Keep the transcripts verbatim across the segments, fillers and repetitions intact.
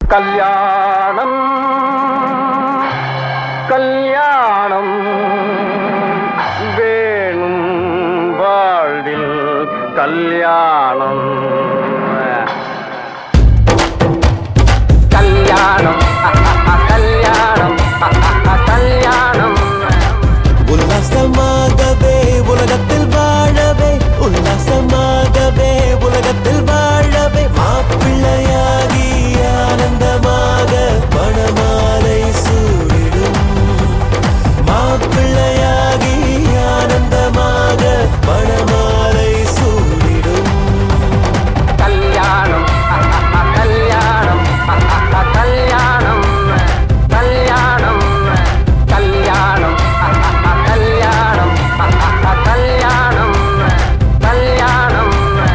கல்யாணம் கல்யாணம் வேணும் வாழ்வில் கல்யாணம் கல்யாணம் கல்யாணம் கல்யாணம் உல்லாசமாகவே உலகத்தில் வாழவே உல்லாசமாகவே உலகத்தில் வாழவே மாப்பிள்ளையாகி ஆனந்தமாக மணமாலை சூடிடும் மாப்பிள்ளையாகி ஆனந்தமாக மணமாலை சூடிடும் கல்யாணம் கல்யாணம் கல்யாணம் கல்யாணம் கல்யாணம் கல்யாணம் கல்யாணம் கல்யாணம்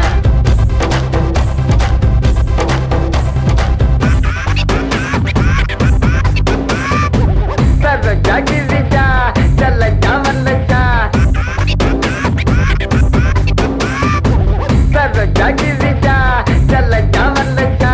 சர்வ ஜாகிரிஜா ஜல்ல ஜாமல்லஜா சர்வ ஜாகிரிஜா ஜல்ல ஜாமல்லஜா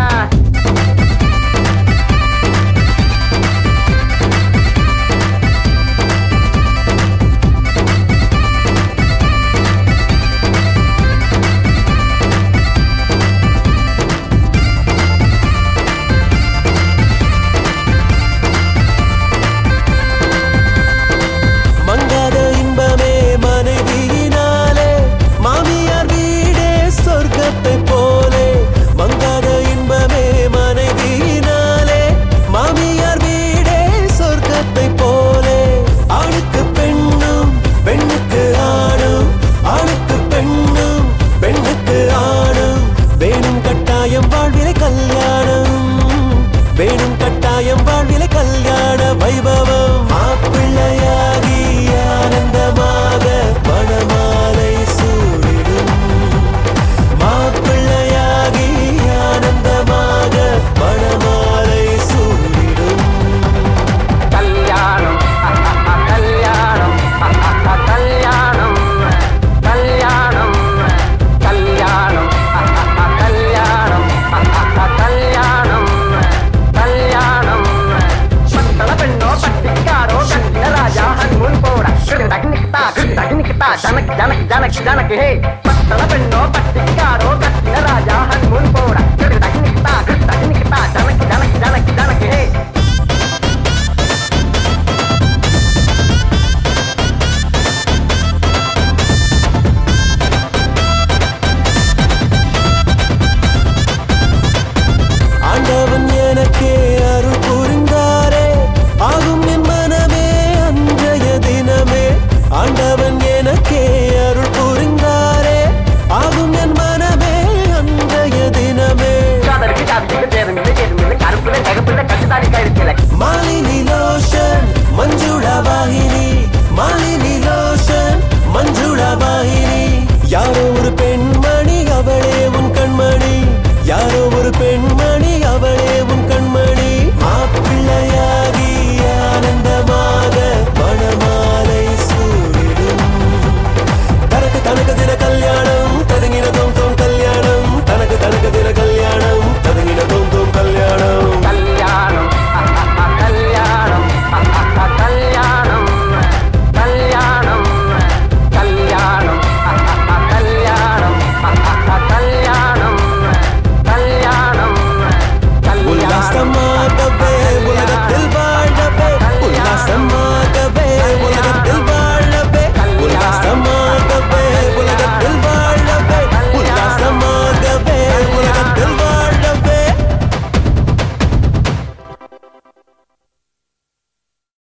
மங்காத இன்பமே மனைவியினாலே மாமியார் வீடே சொர்க்கத்தை போலே மங்காத இன்பமே மனைவியினாலே மாமியார் வீடே சொர்க்கத்தை போலே ஆணுக்கு பெண்ணும் பெண்ணுக்கு ஆணும் ஆணுக்கு பெண்ணும் பெண்ணுக்கு ஆணும் வேணும் கட்டாயம் வாழ்விலை கல்யாணம் வேணும் கட்டாயம் வாழ்விலை கல்யாண வைபவம் மாப்பிள்ளையாகி ஆனந்தமாக மணமாலை சூடிடும் மாப்பிள்ளையாகி ஆனந்தமாக மணமாலை சூடிடும் கல்யாணம் கல்யாணம் கல்யாணம் கல்யாணம் கல்யாணம் கல்யாணம் கல்யாணம் கல்யாணம் பட்டண பெண்ணோ பட்டிக்காரோ கட்டின ராஜா ஹன்மூன் போட டக்னிக்தா டக்னிக்தா ஜனக் ஜனக் ஜனக் ஜனக் ஹே பட்டண பெண்ணோ பட்டிக்காரோ கட்டின ராஜா ஹன்மூன் போட டக்னிக்தா டக்னிக்தா ஜனக் ஜனக் ஜனக் ஜனக் ஹே ஆண்டவன் எனக்கே அருள் புரிந்தாரே ஆகும் என் மனமே அன்றைய தினமே ஆண்டவன் எனக்கே அருள் புரிந்தாரே ஆகும் என் மனமே அன்றைய தினமே காதலுக்கு காவிக்கு தேர்மில்லை எதுமில்லை கருப்புல தகப்புல கட்டுத்தாடி கயிறுச்சில மாலினி லோஷன் மஞ்சுளா வாகினி